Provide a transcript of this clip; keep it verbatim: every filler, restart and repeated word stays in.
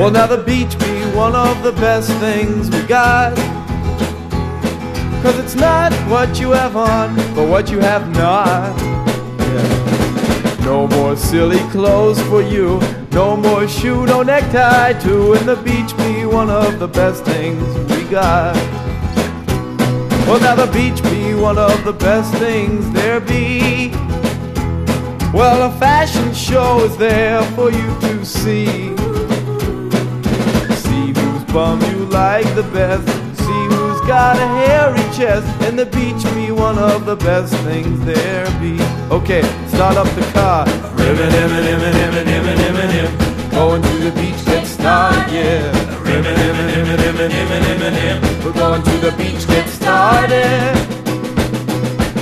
Well, now the beach be one of the best things we got, 'cause it's not what you have on, but what you have not. Yeah. No more silly clothes for you, no more shoe, no necktie too, and the beach be one of the best things we got. Well, now the beach be one of the best things there be. Well, a fashion show is there for you to see. See whose bum you like the best, see who's got a hairy chest, and the beach be one of the best things there be. Okay, start up the car. Ribbon, ribbon, ribbon, ribbon, ribbon, ribbon, ribbon. Going to the beach, get started, yeah. Ribbon, ribbon, ribbon, ribbon, ribbon, ribbon, ribbon. We're going to the beach, get started.